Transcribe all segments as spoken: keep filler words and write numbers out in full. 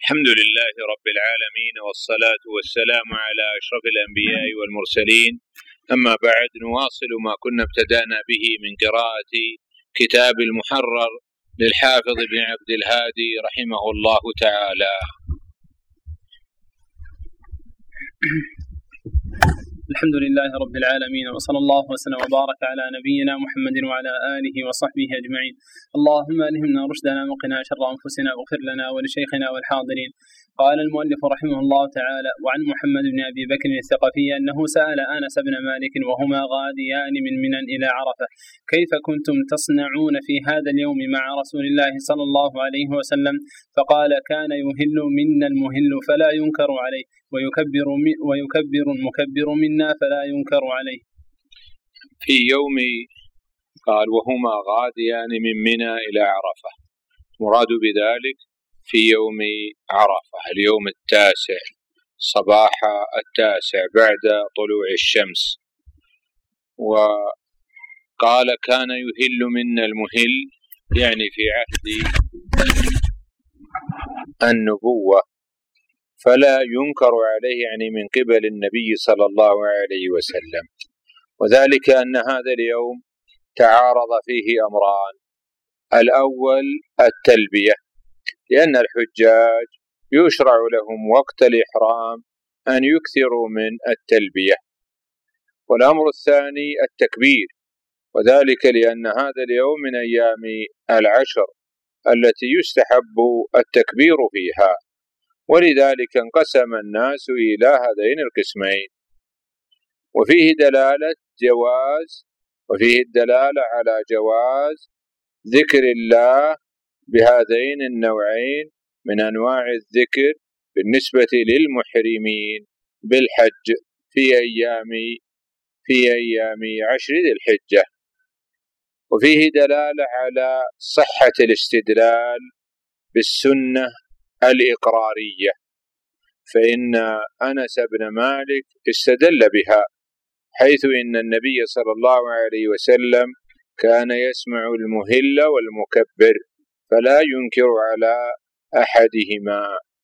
الحمد لله رب العالمين، والصلاة والسلام على أشرف الأنبياء والمرسلين. أما بعد، نواصل ما كنا ابتدأنا به من قراءة كتاب المحرر للحافظ ابن عبد الهادي رحمه الله تعالى. الحمد لله رب العالمين، وصلى الله وسلم وبارك على نبينا محمد وعلى آله وصحبه أجمعين. اللهم ألهمنا رشدنا وقنا شر أنفسنا، واغفر لنا ولشيخنا والحاضرين. قال المؤلف رحمه الله تعالى: وعن محمد بن أبي بكر الثقفي أنه سأل أنس بن مالك وهما غاديان من منى إلى عرفة: كيف كنتم تصنعون في هذا اليوم مع رسول الله صلى الله عليه وسلم؟ فقال: كان يهل منا المهل فلا ينكر عليه، ويكبر ويكبر المكبر منا فلا ينكر عليه. في يوم قال وهما غاديان من منى إلى عرفة، مراد بذلك في يوم عرفة اليوم التاسع صباح التاسع بعد طلوع الشمس. وقال كان يهل منا المهل، يعني في عهد النبوة، فلا ينكر عليه، يعني من قبل النبي صلى الله عليه وسلم. وذلك أن هذا اليوم تعارض فيه أمران: الأول التلبية، لأن الحجاج يشرع لهم وقت الإحرام أن يكثروا من التلبية. والأمر الثاني التكبير، وذلك لأن هذا اليوم من أيام العشر التي يستحب التكبير فيها، ولذلك انقسم الناس إلى هذين القسمين. وفيه دلالة جواز وفيه الدلالة على جواز ذكر الله بهذين النوعين من أنواع الذكر بالنسبة للمحرمين بالحج في أيام في أيام عشر ذي الحجة. وفيه دلالة على صحة الاستدلال بالسنة الإقرارية، فإن أنس بن مالك استدل بها، حيث إن النبي صلى الله عليه وسلم كان يسمع المهل والمكبر فلا ينكر على أحدهما.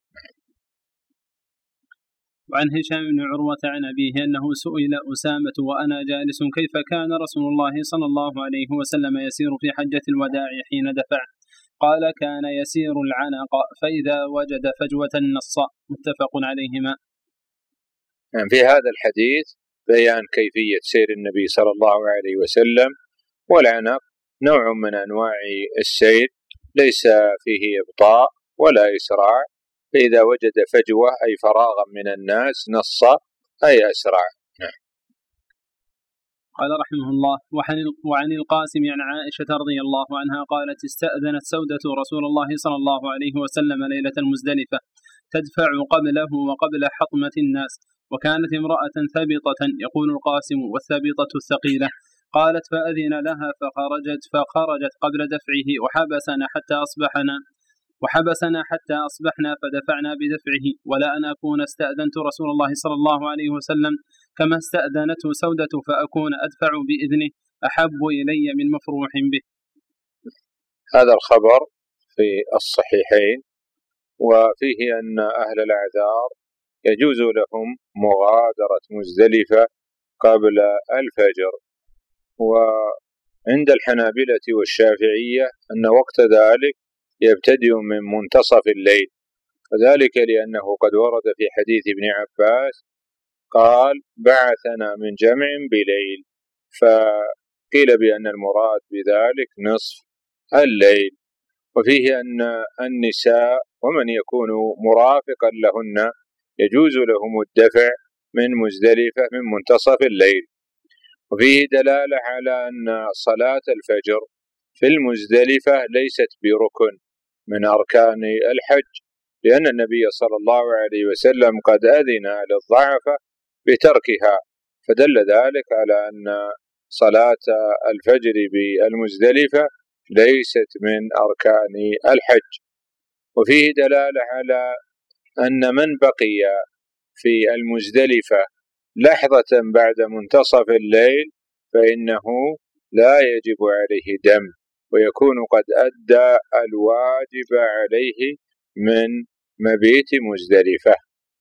وعن هشام بن عروة عن أبيه أنه سئل أسامة وأنا جالس: كيف كان رسول الله صلى الله عليه وسلم يسير في حجة الوداع حين دفع؟ قال: كان يسير العنق فإذا وجد فجوة نص. متفق عليهما. يعني في هذا الحديث بيان كيفية سير النبي صلى الله عليه وسلم، والعنق نوع من أنواع السير ليس فيه إبطاء ولا إسراع، فإذا وجد فجوة أي فراغا من الناس نص أي أسرع. قال رحمه الله: وعن القاسم عن عائشة رضي الله عنها قالت: استأذنت سودة رسول الله صلى الله عليه وسلم ليلة المزدلفة تدفع قبله وقبل حطمة الناس، وكانت امرأة ثبطة، يقول القاسم: والثبطة الثقيلة. قالت: فأذن لها فخرجت فخرجت قبل دفعه وحبسنا حتى أصبحنا وحبسنا حتى أصبحنا فدفعنا بدفعه، ولا أن أكون استأذنت رسول الله صلى الله عليه وسلم كما استأذنته سودة فأكون أدفع بإذنه أحب إلي من مفروح به. هذا الخبر في الصحيحين، وفيه أن أهل الأعذار يجوز لهم مغادرة مزدلفة قبل الفجر. وعند الحنابلة والشافعية أن وقت ذلك يبتدئ من منتصف الليل، وذلك لأنه قد ورد في حديث ابن عباس قال: بعثنا من جمع بليل، فقيل بأن المراد بذلك نصف الليل. وفيه أن النساء ومن يكون مرافقا لهن يجوز لهم الدفع من مزدلفة من منتصف الليل. وفيه دلالة على أن صلاة الفجر في المزدلفة ليست بركن من أركان الحج، لأن النبي صلى الله عليه وسلم قد أذن للضعفة بتركها، فدل ذلك على أن صلاة الفجر بالمزدلفة ليست من أركان الحج. وفيه دلالة على أن من بقي في المزدلفة لحظة بعد منتصف الليل فإنه لا يجب عليه دم، ويكون قد أدى الواجب عليه من مبيت مزدلفة.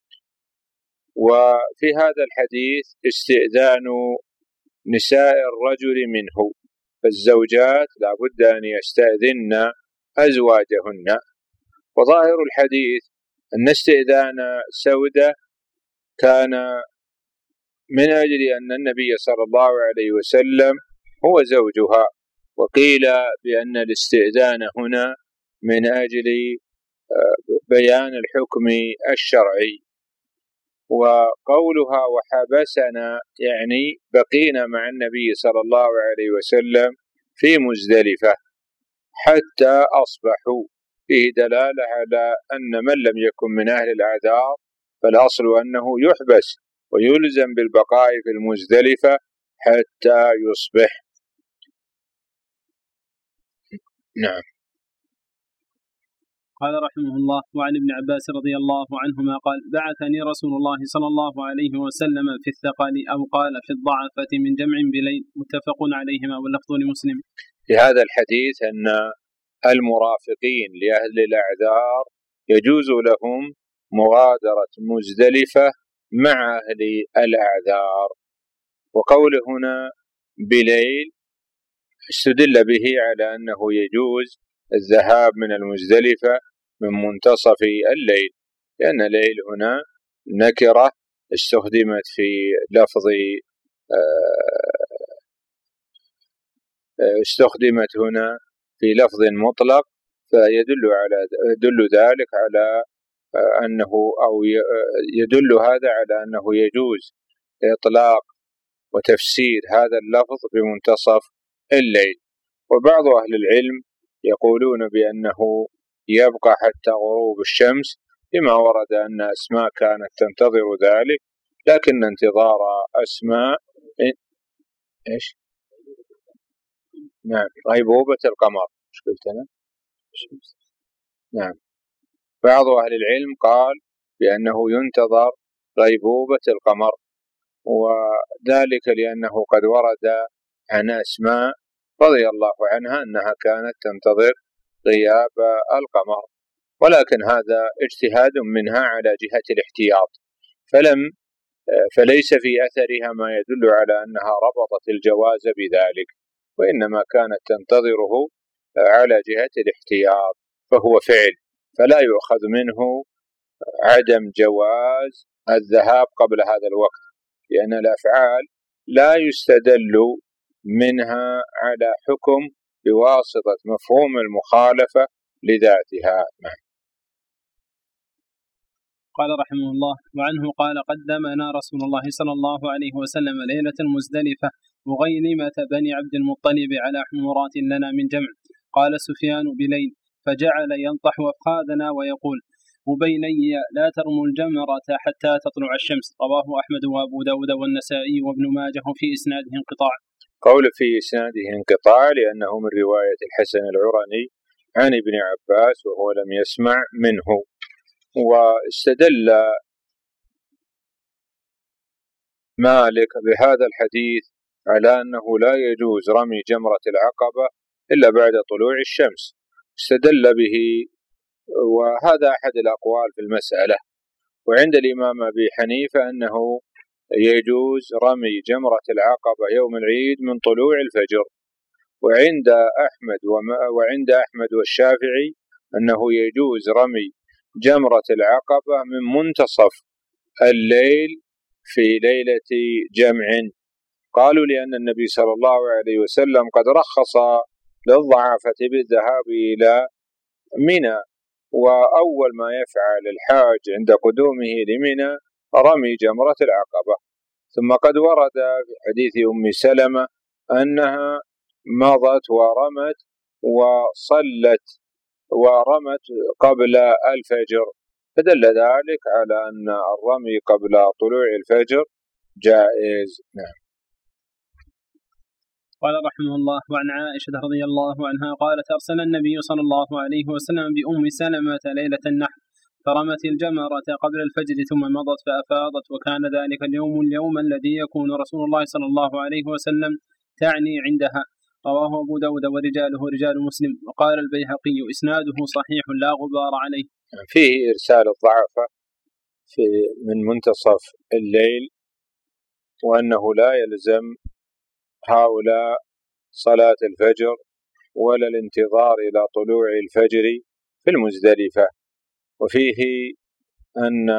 وفي هذا الحديث استئذان نساء الرجل منه، فالزوجات لا بد أن يستأذن أزواجهن. وظاهر الحديث أن استئذان سودة كان من أجل أن النبي صلى الله عليه وسلم هو زوجها، وقيل بأن الاستئذان هنا من أجل بيان الحكم الشرعي. وقولها وحبسنا يعني بقينا مع النبي صلى الله عليه وسلم في مزدلفة حتى أصبحوا، فيه دلالة على أن من لم يكن من أهل الأعذار فالأصل أنه يحبس ويلزم بالبقاء في المزدلفة حتى يصبح. نعم. قال رحمه الله: وعن ابن عباس رضي الله عنهما قال: بعثني رسول الله صلى الله عليه وسلم في الثقل أو قال في الضعفة من جمع بليل، متفق عليهما واللفظ لمسلم. في هذا الحديث أن المرافقين لأهل الأعذار يجوز لهم مغادرة مزدلفة مع أهل الأعذار. وقول هنا بليل استدل به على أنه يجوز الذهاب من المزدلفة من منتصف الليل، لأن الليل هنا نكرة استخدمت في لفظ استخدمت هنا في لفظ مطلق، فيدل على يدل ذلك على أنه أو يدل هذا على أنه يجوز إطلاق وتفسير هذا اللفظ بمنتصف الليل. وبعض أهل العلم يقولون بأنه يبقى حتى غروب الشمس، لما ورد أن أسماء كانت تنتظر ذلك، لكن انتظار أسماء إيش؟ نعم، غيبوبة القمر. مش قلت أنا؟ نعم. بعض أهل العلم قال بأنه ينتظر غيبوبة القمر، وذلك لأنه قد ورد عن أسماء رضي الله عنها أنها كانت تنتظر غياب القمر، ولكن هذا اجتهاد منها على جهة الاحتياط، فلم فليس في أثرها ما يدل على أنها ربطت الجواز بذلك، وإنما كانت تنتظره على جهة الاحتياط، فهو فعل فلا يؤخذ منه عدم جواز الذهاب قبل هذا الوقت، لأن الأفعال لا يستدل منها على حكم بواسطة مفهوم المخالفة لذاتها. قال رحمه الله: وعنه قال: قدمنا رسول الله صلى الله عليه وسلم ليلة المزدلفة مغينمة بني عبد المطلب على حمرات لنا من جمع. قال سفيان بليل، فجعل ينطح أفخاذنا ويقول: وبيني لا ترموا الجمرة حتى تطلع الشمس. رواه أحمد وأبو داود والنسائي وابن ماجه، في إسناده انقطاع. قول في إسناده انقطاع لأنه من رواية الحسن العرني عن ابن عباس وهو لم يسمع منه. واستدل مالك بهذا الحديث على أنه لا يجوز رمي جمرة العقبة إلا بعد طلوع الشمس، استدل به، وهذا أحد الأقوال في المسألة. وعند الإمام أبي حنيفة أنه يجوز رمي جمرة العقبة يوم العيد من طلوع الفجر، وعند أحمد وعند أحمد والشافعي أنه يجوز رمي جمرة العقبة من منتصف الليل في ليلة جمع. قالوا لأن النبي صلى الله عليه وسلم قد رخص للضعافة بالذهاب إلى منى، وأول ما يفعل الحاج عند قدومه لمنى رمي جمرة العقبة. ثم قد ورد في حديث أم سلمة أنها مضت ورمت وصلت ورمت قبل الفجر، فدل ذلك على أن الرمي قبل طلوع الفجر جائز. نعم. قال رحمه الله: وعن عائشة رضي الله عنها قالت: أرسل النبي صلى الله عليه وسلم بأم سلمة ليلة النحر فرمت الجمرة قبل الفجر ثم مضت فأفاضت، وكان ذلك اليوم اليوم الذي يكون رسول الله صلى الله عليه وسلم تعني عندها. رواه أبو داود ورجاله رجال مسلم. وقال البيهقي: إسناده صحيح لا غبار عليه. فيه إرسال الضعفة في من منتصف الليل، وأنه لا يلزم هؤلاء صلاة الفجر ولا الانتظار إلى طلوع الفجر في المزدلفة. وفيه أن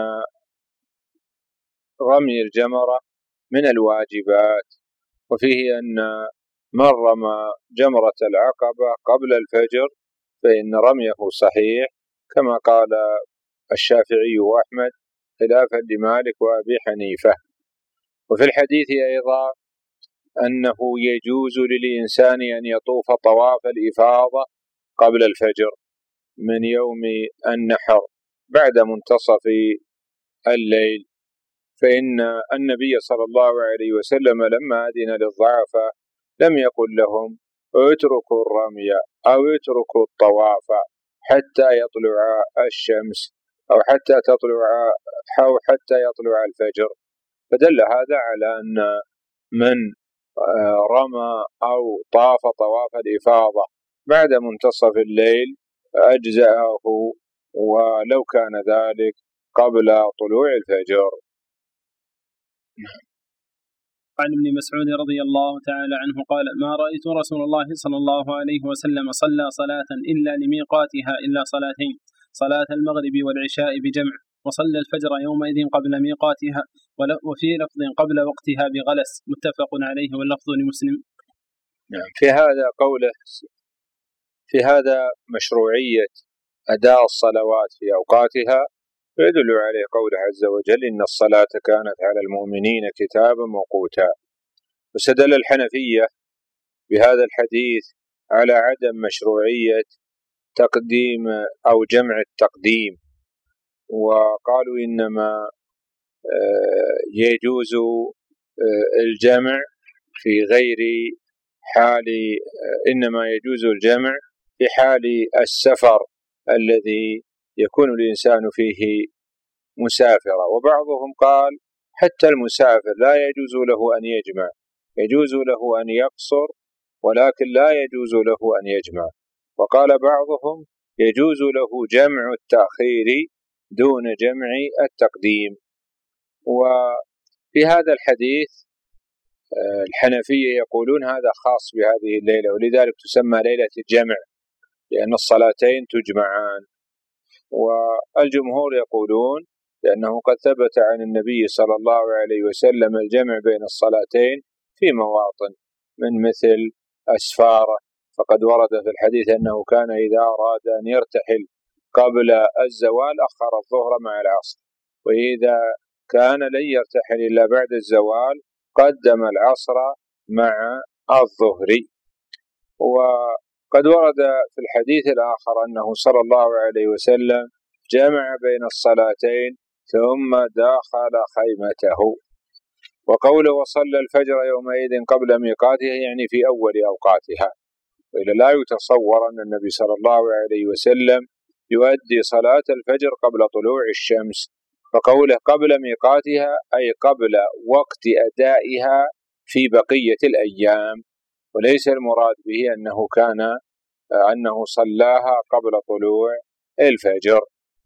رمي الجمرة من الواجبات، وفيه أن من رمى جمرة العقبة قبل الفجر فإن رميه صحيح، كما قال الشافعي وأحمد خلافا لمالك وأبي حنيفة. وفي الحديث أيضا أنه يجوز للإنسان أن يطوف طواف الإفاضة قبل الفجر من يوم النحر بعد منتصف الليل، فإن النبي صلى الله عليه وسلم لما أذن للضعفاء لم يقل لهم اتركوا الرمي أو اتركوا الطواف حتى يطلع الشمس أو حتى تطلع أو حتى يطلع الفجر، فدل هذا على أن من رمى أو طاف طواف الإفاضة بعد منتصف الليل أجزأه ولو كان ذلك قبل طلوع الفجر. عن ابن مسعود رضي الله تعالى عنه قال: ما رأيت رسول الله صلى الله عليه وسلم صلى صلاة إلا لميقاتها إلا صلاتين، صلاة المغرب والعشاء بجمع، وصلى الفجر يومئذ قبل ميقاتها، وفي لفظ قبل وقتها بغلس، متفق عليه واللفظ لمسلم. نعم. في هذا قوله في هذا مشروعية أداء الصلوات في أوقاتها، ويدل عليه قوله عز وجل: إن الصلاة كانت على المؤمنين كتابا موقوتا. واستدل الحنفية بهذا الحديث على عدم مشروعية تقديم أو جمع التقديم، وقالوا إنما يجوز الجمع في غير حال إنما يجوز الجمع في حال السفر الذي يكون الإنسان فيه مسافرا. وبعضهم قال حتى المسافر لا يجوز له أن يجمع، يجوز له أن يقصر ولكن لا يجوز له أن يجمع. وقال بعضهم يجوز له جمع التأخير دون جمع التقديم. وفي هذا الحديث الحنفية يقولون هذا خاص بهذه الليلة، ولذلك تسمى ليلة الجمع لأن الصلاتين تجمعان. والجمهور يقولون لأنه قد ثبت عن النبي صلى الله عليه وسلم الجمع بين الصلاتين في مواطن من مثل أسفارة، فقد ورد في الحديث أنه كان إذا أراد أن يرتحل قبل الزوال أخر الظهر مع العصر، وإذا كان لن يرتحل إلا بعد الزوال قدم العصر مع الظهر. وقد ورد في الحديث الآخر أنه صلى الله عليه وسلم جمع بين الصلاتين ثم دخل خيمته. وقوله وصلى الفجر يومئذ قبل ميقاتها يعني في أول أوقاتها، وإلا لا يتصور أن النبي صلى الله عليه وسلم يؤدي صلاة الفجر قبل طلوع الشمس، فقوله قبل ميقاتها أي قبل وقت أدائها في بقية الأيام، وليس المراد به أنه كان أنه صلاها قبل طلوع الفجر.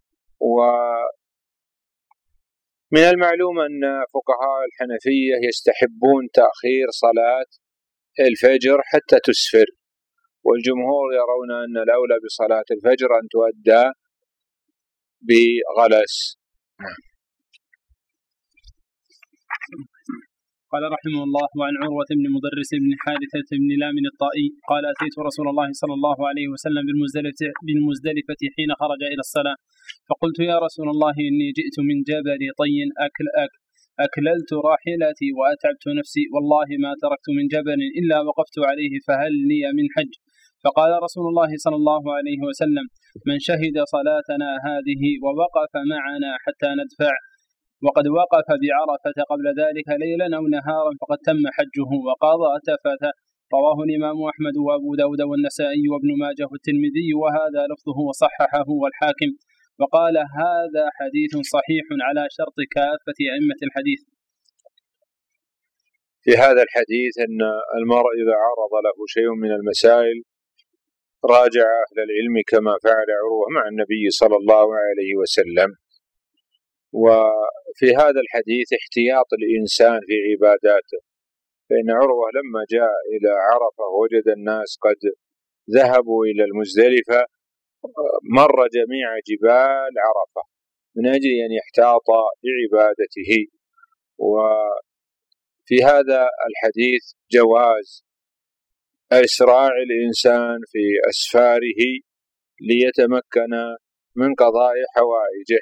ومن المعلوم أن فقهاء الحنفية يستحبون تأخير صلاة الفجر حتى تسفر، والجمهور يرون أن الأولى بصلاة الفجر أن تؤدى بغلس. قال رحمه الله: وعن عروة بن مدرس بن حارثة بن لامن الطائي قال: أتيت رسول الله صلى الله عليه وسلم بالمزدلفة حين خرج إلى الصلاة، فقلت: يا رسول الله إني جئت من جبل طي أكل أكل أكللت راحلتي وأتعبت نفسي، والله ما تركت من جبل إلا وقفت عليه، فهل لي من حج؟ فقال رسول الله صلى الله عليه وسلم: من شهد صلاتنا هذه ووقف معنا حتى ندفع، وقد وقف بعرفة قبل ذلك ليلا أو نهارا فقد تم حجه وقضى تفثه. رواه الإمام أحمد وأبو داود والنسائي وابن ماجه والترمذي، وهذا لفظه وصححه والحاكم، وقال هذا حديث صحيح على شرط كافة أئمة الحديث. في هذا الحديث أن المرء إذا عرض له شيء من المسائل راجع أهل العلم كما فعل عروة مع النبي صلى الله عليه وسلم. وفي هذا الحديث احتياط الإنسان في عباداته، فإن عروة لما جاء إلى عرفة وجد الناس قد ذهبوا إلى المزدلفة مر جميع جبال عرفة من أجل أن يحتاط لعبادته. وفي هذا الحديث جواز إسراع الإنسان في أسفاره ليتمكن من قضاء حوائجه.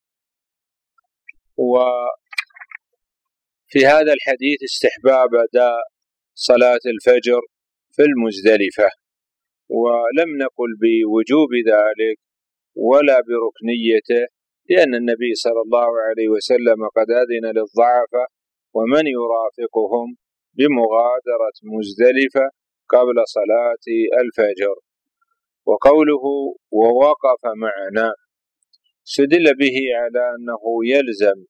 وفي هذا الحديث استحباب أداء صلاة الفجر في المزدلفة، ولم نقل بوجوب ذلك ولا بركنيته، لأن النبي صلى الله عليه وسلم قد أذن للضعفاء ومن يرافقهم بمغادرة مزدلفة قبل صلاة الفجر. وقوله ووقف معنا استدل به على أنه يلزم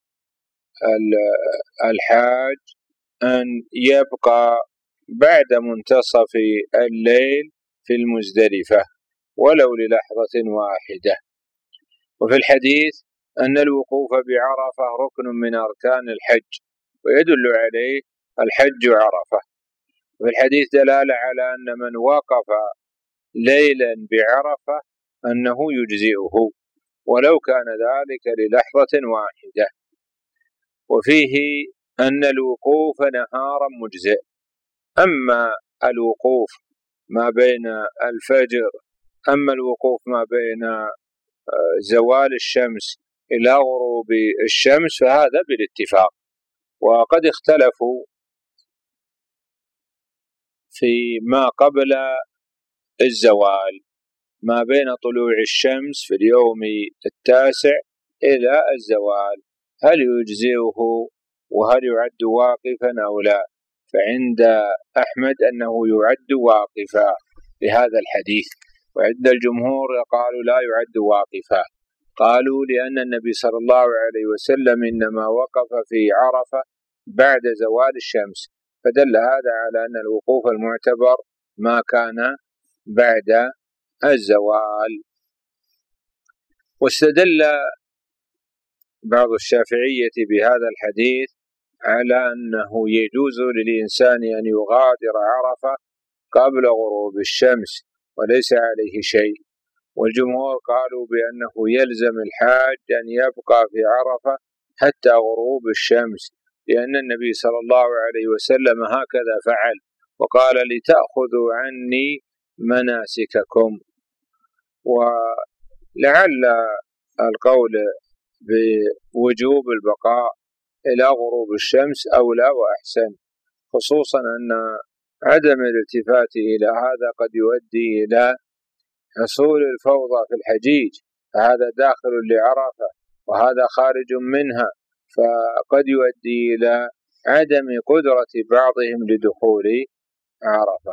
الحاج أن يبقى بعد منتصف الليل في المزدلفة ولو للحظة واحدة. وفي الحديث أن الوقوف بعرفة ركن من أركان الحج ويدل عليه الحج عرفة. وفي الحديث دلالة على أن من وقف ليلا بعرفة أنه يجزئه ولو كان ذلك للحظة واحدة. وفيه أن الوقوف نهارا مجزئ، أما الوقوف ما بين الفجر أما الوقوف ما بين زوال الشمس إلى غروب الشمس فهذا بالاتفاق. وقد اختلفوا في ما قبل الزوال ما بين طلوع الشمس في اليوم التاسع إلى الزوال هل يجزئه وهل يعد واقفا أو لا، فعند أحمد أنه يعد واقفا لهذا الحديث، وعند الجمهور قالوا لا يعد واقفا، قالوا لأن النبي صلى الله عليه وسلم إنما وقف في عرفة بعد زوال الشمس، فدل هذا على أن الوقوف المعتبر ما كان بعد الزوال. واستدل بعض الشافعية بهذا الحديث على أنه يجوز للإنسان أن يغادر عرفة قبل غروب الشمس وليس عليه شيء، والجمهور قالوا بأنه يلزم الحاج أن يبقى في عرفة حتى غروب الشمس، لأن النبي صلى الله عليه وسلم هكذا فعل وقال لتأخذوا عني مناسككم. ولعل القول بوجوب البقاء إلى غروب الشمس أولى وأحسن، خصوصا أن عدم الالتفات إلى هذا قد يؤدي إلى حصول الفوضى في الحجيج، فهذا داخل لعرفة وهذا خارج منها، فقد يؤدي إلى عدم قدرة بعضهم لدخول عرفة.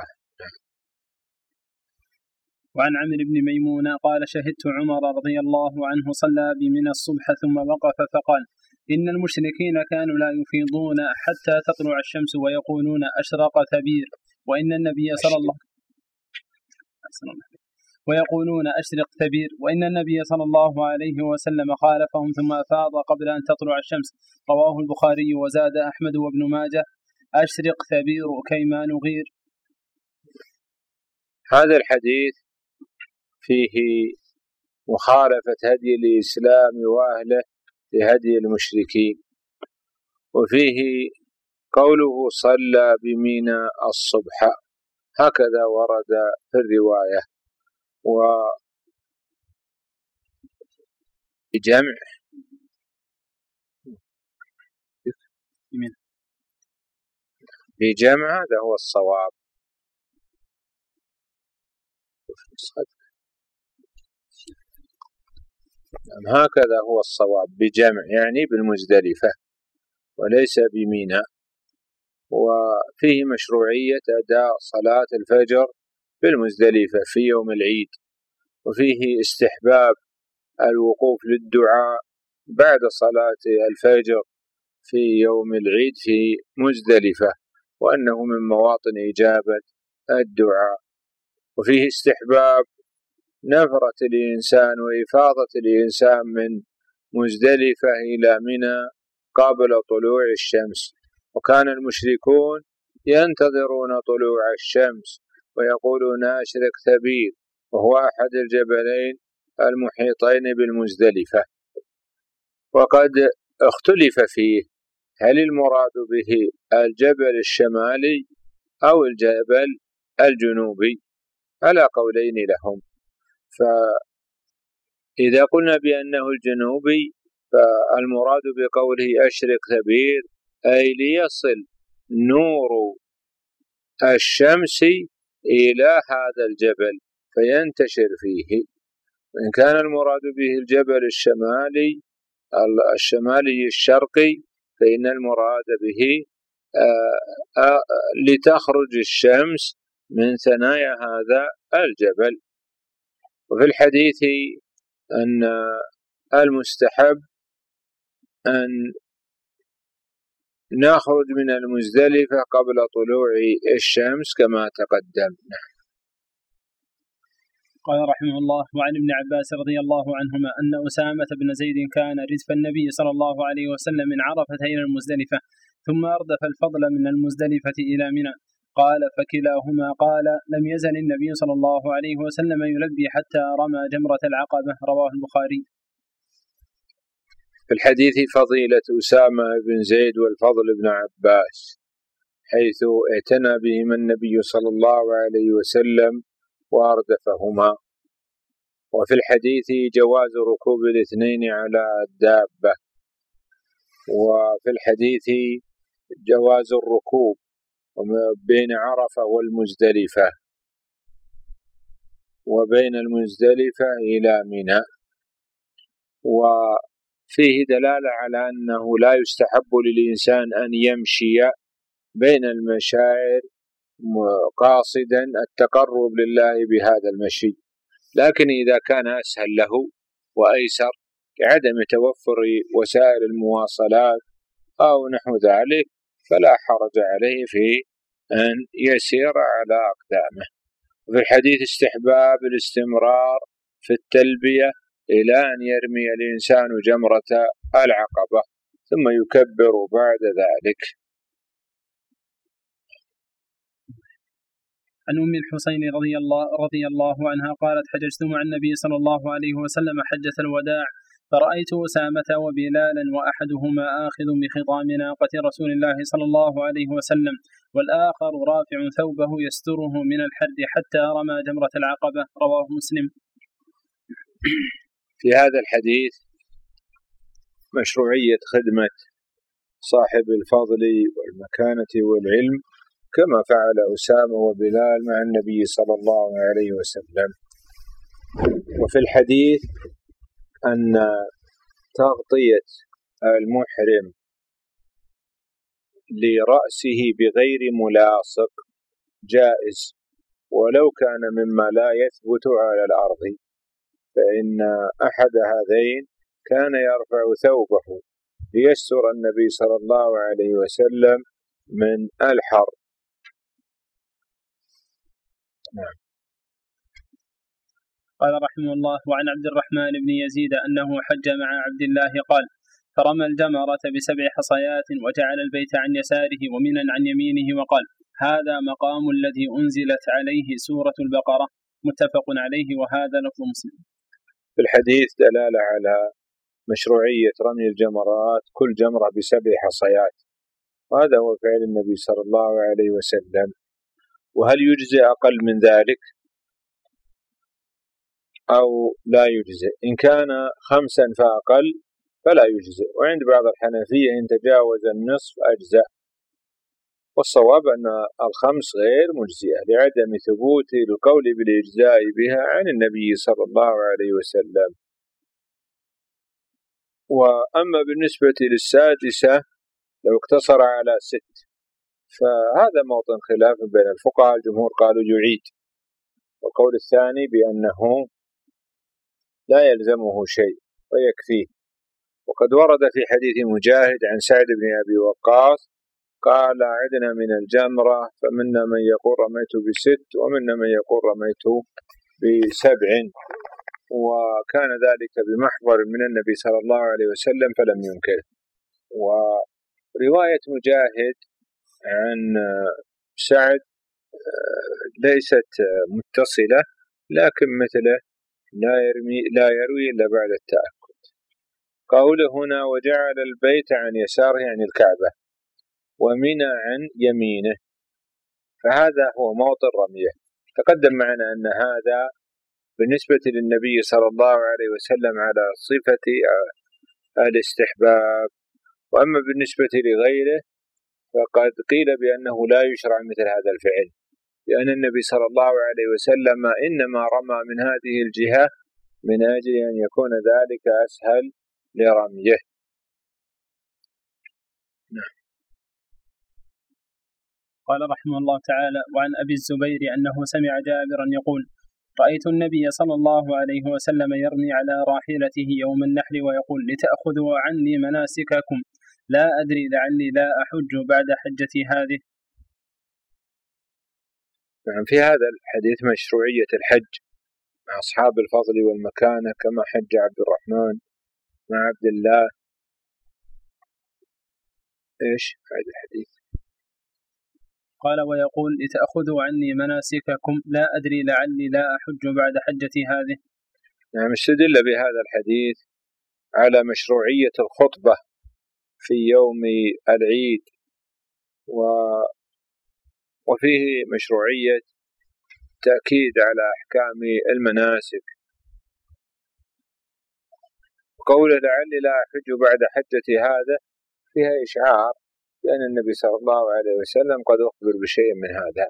وعن عمرو بن ميمونة قال شهدت عمر رضي الله عنه صلى بمنى الصبح ثم وقف فقال إن المشركين كانوا لا يفيضون حتى تطلع الشمس ويقولون أشرق ثبير، وإن النبي صلى الله ويقولون أشرق ثبير وإن النبي صلى الله عليه وسلم خالفهم ثم أفاض قبل أن تطلع الشمس. رواه البخاري وزاد أحمد وابن ماجه أشرق ثبير كيما نغير. هذا الحديث فيه مخالفة هدي الإسلام وأهله لهدي المشركين، وفيه قوله صلى بمنى الصبح هكذا ورد في الرواية، وبجمع بجمع هذا هو الصواب. هكذا هو الصواب بجمع يعني بالمزدلفة وليس بمنى. وفيه مشروعية أداء صلاة الفجر بالمزدلفة في يوم العيد، وفيه استحباب الوقوف للدعاء بعد صلاة الفجر في يوم العيد في مزدلفة، وأنه من مواطن إجابة الدعاء. وفيه استحباب نفرة الإنسان وإفاضة الإنسان من مزدلفة إلى منى قبل طلوع الشمس، وكان المشركون ينتظرون طلوع الشمس ويقولون أشرق ثبيت، وهو أحد الجبلين المحيطين بالمزدلفة. وقد اختلف فيه هل المراد به الجبل الشمالي أو الجبل الجنوبي، على قولين لهم. فإذا قلنا بأنه الجنوبي فالمراد بقوله أشرق ثبيت أي ليصل نور الشمس إلى هذا الجبل فينتشر فيه. وإن كان المراد به الجبل الشمالي الشمالي الشرقي فإن المراد به آآ آآ لتخرج الشمس من ثنايا هذا الجبل. وفي الحديث أن المستحب أن نخرج من المزدلفة قبل طلوع الشمس كما تقدم. قال رحمه الله: وعن ابن عباس رضي الله عنهما أن أسامة بن زيد كان ردف النبي صلى الله عليه وسلم من عرفة إلى المزدلفة، ثم أردف الفضل من المزدلفة إلى منى. قال: فكلاهما قال: لم يزل النبي صلى الله عليه وسلم يلبي حتى رمى جمرة العقبة. رواه البخاري. في الحديث فضيلة أسامة بن زيد والفضل بن عباس، حيث اعتنى بهما النبي صلى الله عليه وسلم وأردفهما. وفي الحديث جواز ركوب الاثنين على الدابة. وفي الحديث جواز الركوب بين عرفة والمزدلفة وبين المزدلفة إلى منى. وفيه دلالة على أنه لا يستحب للإنسان أن يمشي بين المشاعر قاصدا التقرب لله بهذا المشي، لكن إذا كان أسهل له وأيسر كعدم توفر وسائل المواصلات أو نحو ذلك فلا حرج عليه في أن يسير على أقدامه. وفي الحديث استحباب الاستمرار في التلبية إلى أن يرمي الإنسان جمرة العقبة ثم يكبر بعد ذلك. عن أم الحسين رضي الله, رضي الله عنها قالت: حججت مع النبي صلى الله عليه وسلم حجة الوداع، فرأيت أسامة وبلالا وأحدهما آخذ بخطام ناقة رسول الله صلى الله عليه وسلم، والآخر رافع ثوبه يستره من الحر حتى رمى جمرة العقبة. رواه مسلم. في هذا الحديث مشروعية خدمة صاحب الفضل والمكانة والعلم كما فعل أسامة وبلال مع النبي صلى الله عليه وسلم. وفي الحديث أن تغطية المحرم لرأسه بغير ملاصق جائز، ولو كان مما لا يثبت على الأرض، فإن أحد هذين كان يرفع ثوبه ليستر النبي صلى الله عليه وسلم من الحر. نعم. قال رحمه الله: وعن عبد الرحمن بن يزيد أنه حج مع عبد الله قال: فرمى الجمرة بسبع حصيات وجعل البيت عن يساره ومنا عن يمينه، وقال: هذا مقام الذي أنزلت عليه سورة البقرة. متفق عليه، وهذا لفظ مسلم. في الحديث دلالة على مشروعية رمي الجمرات كل جمرة بسبع حصيات، وهذا هو فعل النبي صلى الله عليه وسلم. وهل يجزئ أقل من ذلك أو لا يجزئ؟ إن كان خمسا فأقل فلا يجزئ، وعند بعض الحنفية إن تجاوز النصف أجزاء، والصواب أن الخمس غير مجزئة لعدم ثبوت القول بالإجزاء بها عن النبي صلى الله عليه وسلم. وأما بالنسبة للسادسة لو اقتصر على ست فهذا موطن خلاف بين الفقهاء، الجمهور قالوا يعيد، والقول الثاني بأنه لا يلزمه شيء ويكفيه. وقد ورد في حديث مجاهد عن سعد بن أبي وقاص قال عدنا من الجمرة فمنا من يقول رميت بست ومنا من يقول رميت بسبع، وكان ذلك بمحضر من النبي صلى الله عليه وسلم فلم ينكر. ورواية مجاهد عن سعد ليست متصلة، لكن مثله لا يرمي لا يروي إلا بعد التأكد. قوله هنا وجعل البيت عن يساره يعني الكعبة ومنى عن يمينه، فهذا هو موطن رميه. تقدم معنا أن هذا بالنسبة للنبي صلى الله عليه وسلم على صفة الاستحباب، وأما بالنسبة لغيره فقد قيل بأنه لا يشرع مثل هذا الفعل، لأن النبي صلى الله عليه وسلم إنما رمى من هذه الجهة من أجل أن يكون ذلك أسهل لرميه. نعم. قال رحمه الله تعالى: وعن أبي الزبير أنه سمع جابرا يقول: رأيت النبي صلى الله عليه وسلم يرمي على راحلته يوم النحر ويقول: لتأخذوا عني مناسككم لا أدري لعلي لا أحج بعد حجتي هذه. نعم. في هذا الحديث مشروعية الحج مع أصحاب الفضل والمكانة كما حج عبد الرحمن مع عبد الله. إيش هذا الحديث؟ قال: ويقول: لتأخذوا عني مناسككم لا أدري لعلي لا أحج بعد حجتي هذه. نعم. استدل بهذا الحديث على مشروعية الخطبة في يوم العيد، و وفيه مشروعية تأكيد على أحكام المناسك. قوله لعلي لا أحج بعد حجتي هذا فيها إشعار لأن النبي صلى الله عليه وسلم قد أخبر بشيء من هذا.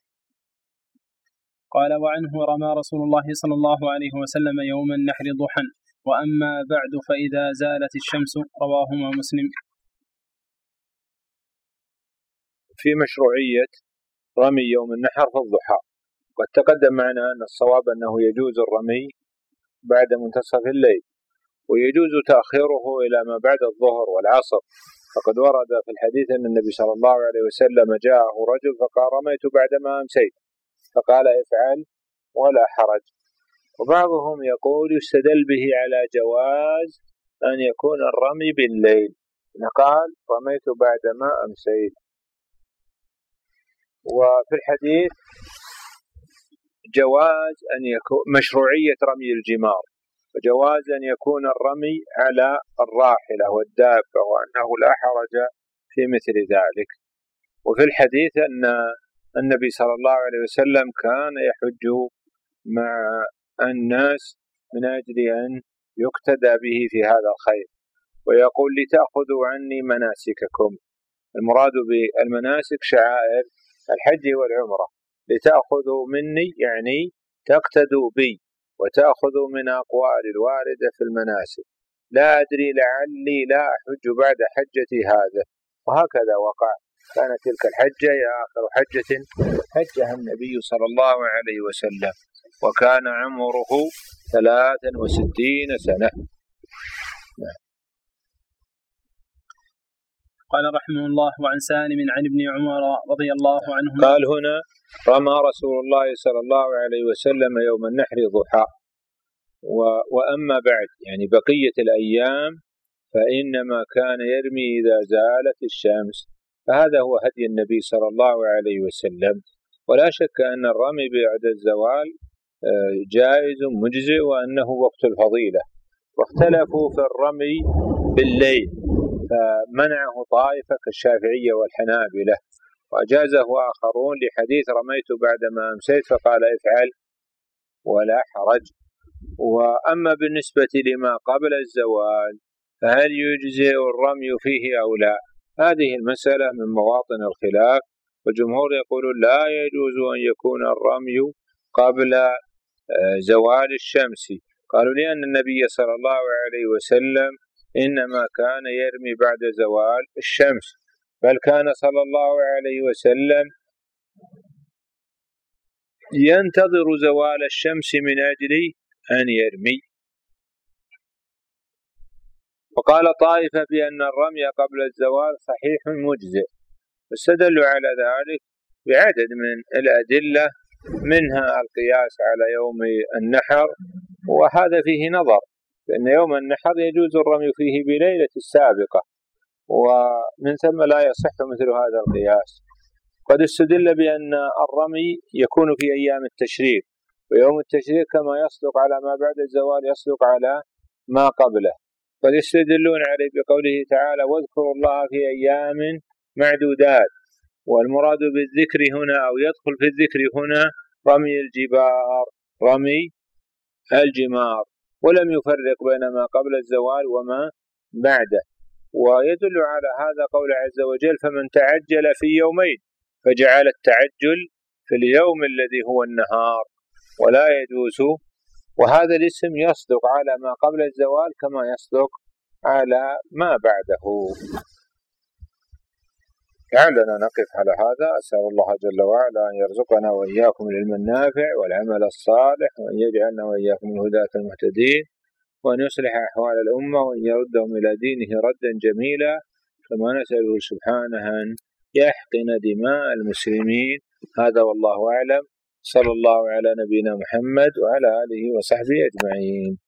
قال: وعنه رمى رسول الله صلى الله عليه وسلم يوم النحر ضحى، وأما بعد فإذا زالت الشمس. رواهما مسلم. في مشروعية رمي يوم النحر في الضحى. قد تقدم معنا أن الصواب أنه يجوز الرمي بعد منتصف الليل، ويجوز تأخيره إلى ما بعد الظهر والعصر، فقد ورد في الحديث أن النبي صلى الله عليه وسلم جاءه رجل فقال رميت بعدما أمسيت، فقال افعل ولا حرج. وبعضهم يقول يستدل به على جواز أن يكون الرمي بالليل، قال رميت بعدما أمسيت. وفي الحديث جواز أن يكون مشروعية رمي الجمار، وجواز أن يكون الرمي على الراحلة والدابة، وأنه لا حرج في مثل ذلك. وفي الحديث أن النبي صلى الله عليه وسلم كان يحج مع الناس من أجل أن يقتدى به في هذا الخير، ويقول لتأخذوا عني مناسككم. المراد بالمناسك شعائر الحج والعمرة. لتأخذوا مني يعني تقتدوا بي وتأخذوا من أقوال الواردة في المناسك. لا أدري لعلي لا أحج بعد حجتي هذا، وهكذا وقع. كانت تلك الحجة هي آخر حجة حجها النبي صلى الله عليه وسلم، وكان عمره ثلاثا وستين سنة. قال رحمه الله: وعن سالم عن ابن عمر رضي الله عنهما قال هنا رمى رسول الله صلى الله عليه وسلم يوم النحر ضحى، وأما بعد يعني بقية الأيام فإنما كان يرمي إذا زالت الشمس، فهذا هو هدي النبي صلى الله عليه وسلم. ولا شك أن الرمي بعد الزوال جائز مجزئ وأنه وقت الفضيلة. واختلفوا في الرمي بالليل، فمنعه طائفة كالشافعية والحنابلة، وأجازه آخرون لحديث رميت بعدما أمسيت فقال افعل ولا حرج. وأما بالنسبة لما قبل الزوال فهل يجزئ الرمي فيه أو لا، هذه المسألة من مواطن الخلاف. والجمهور يقولون لا يجوز أن يكون الرمي قبل زوال الشمس، قالوا لأن النبي صلى الله عليه وسلم إنما كان يرمي بعد زوال الشمس، بل كان صلى الله عليه وسلم ينتظر زوال الشمس من أجل أن يرمي. وقال طائفة بأن الرمي قبل الزوال صحيح مجزئ، استدلوا على ذلك بعدد من الأدلة، منها القياس على يوم النحر، وهذا فيه نظر، لأن يوم النحر يجوز الرمي فيه بليلة السابقة، ومن ثم لا يصح مثل هذا القياس. قد استدل بأن الرمي يكون في أيام التشريق، ويوم التشريق كما يصدق على ما بعد الزوال يصدق على ما قبله. قد يستدلون عليه بقوله تعالى واذكروا الله في أيام معدودات، والمراد بالذكر هنا أو يدخل في الذكر هنا رمي الجبار، رمي الجمار، ولم يفرق بين ما قبل الزوال وما بعده. ويدل على هذا قول عز وجل فمن تعجل في يومين، فجعل التعجل في اليوم الذي هو النهار ولا يجوز، وهذا الاسم يصدق على ما قبل الزوال كما يصدق على ما بعده. لعلنا نقف على هذا. أسأل الله جل وعلا أن يرزقنا وإياكم العلم النافع والعمل الصالح، وأن يجعلنا وإياكم الهداة المهتدين، وأن يصلح أحوال الأمة، وأن يردهم إلى دينه ردا جميلا، كما نسأله سبحانه أن يحقن دماء المسلمين. هذا والله أعلم، صلى الله على نبينا محمد وعلى آله وصحبه أجمعين.